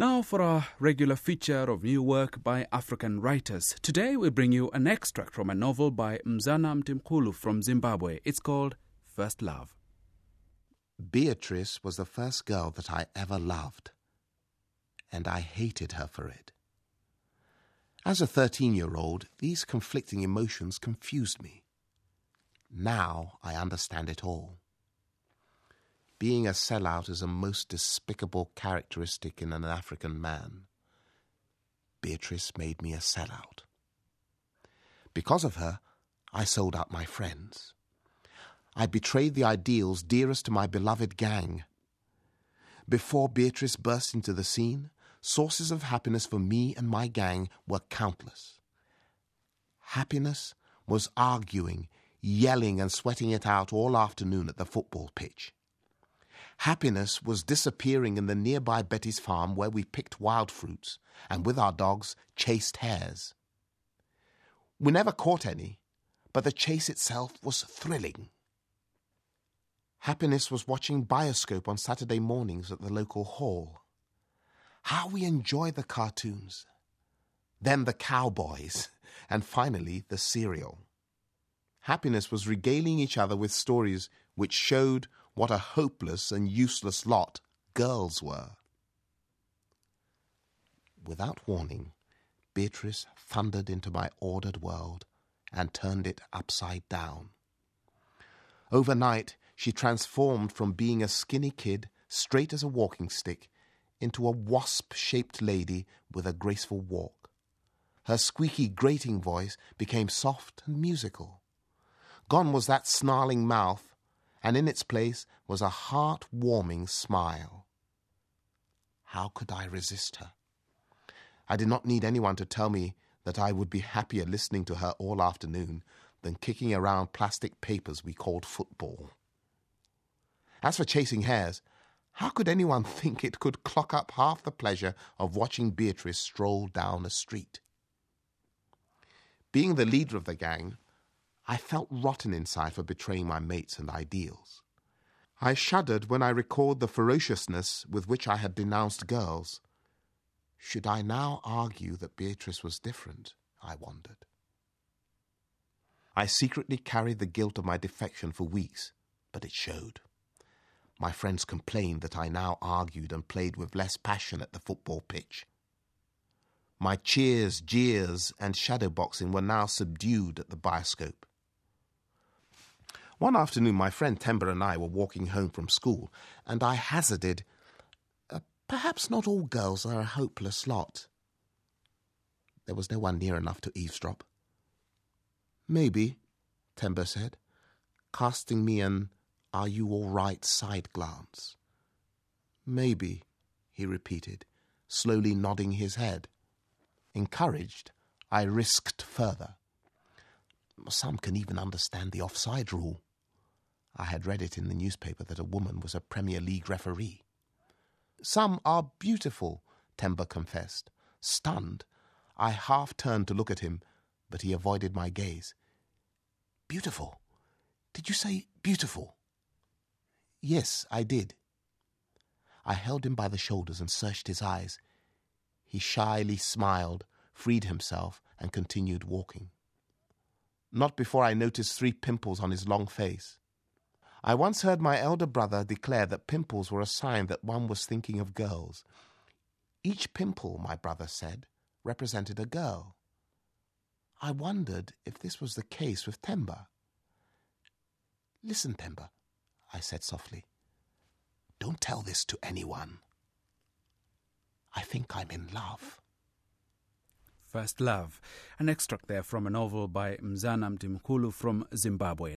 Now for our regular feature of new work by African writers. Today we bring you an extract from a novel by Mzana Mtimkulu from Zimbabwe. It's called First Love. Beatrice was the first girl that I ever loved, and I hated her for it. As a 13-year-old, these conflicting emotions confused me. Now I understand it all. Being a sellout is a most despicable characteristic in an African man. Beatrice made me a sellout. Because of her, I sold out my friends. I betrayed the ideals dearest to my beloved gang. Before Beatrice burst into the scene, sources of happiness for me and my gang were countless. Happiness was arguing, yelling and sweating it out all afternoon at the football pitch. Happiness was disappearing in the nearby Betty's farm where we picked wild fruits and with our dogs chased hares. We never caught any, but the chase itself was thrilling. Happiness was watching Bioscope on Saturday mornings at the local hall. How we enjoyed the cartoons. Then the cowboys, and finally the cereal. Happiness was regaling each other with stories which showed what a hopeless and useless lot girls were. Without warning, Beatrice thundered into my ordered world and turned it upside down. Overnight, she transformed from being a skinny kid, straight as a walking stick, into a wasp-shaped lady with a graceful walk. Her squeaky, grating voice became soft and musical. Gone was that snarling mouth, and in its place was a heart-warming smile. How could I resist her? I did not need anyone to tell me that I would be happier listening to her all afternoon than kicking around plastic papers we called football. As for chasing hares, how could anyone think it could clock up half the pleasure of watching Beatrice stroll down a street? Being the leader of the gang, I felt rotten inside for betraying my mates and ideals. I shuddered when I recalled the ferociousness with which I had denounced girls. Should I now argue that Beatrice was different? I wondered. I secretly carried the guilt of my defection for weeks, but it showed. My friends complained that I now argued and played with less passion at the football pitch. My cheers, jeers, and shadowboxing were now subdued at the Bioscope. One afternoon, my friend Temba and I were walking home from school, and I hazarded, perhaps not all girls are a hopeless lot. There was no one near enough to eavesdrop. Maybe, Temba said, casting me an "Are you all right?" side glance. Maybe, he repeated, slowly nodding his head. Encouraged, I risked further. Some can even understand the offside rule. I had read it in the newspaper that a woman was a Premier League referee. Some are beautiful, Temba confessed. Stunned, I half turned to look at him, but he avoided my gaze. Beautiful? Did you say beautiful? Yes, I did. I held him by the shoulders and searched his eyes. He shyly smiled, freed himself, and continued walking. Not before I noticed 3 pimples on his long face. I once heard my elder brother declare that pimples were a sign that one was thinking of girls. Each pimple, my brother said, represented a girl. I wondered if this was the case with Temba. Listen, Temba, I said softly. Don't tell this to anyone. I think I'm in love. First Love, an extract there from a novel by Mzana Mtimkulu from Zimbabwe.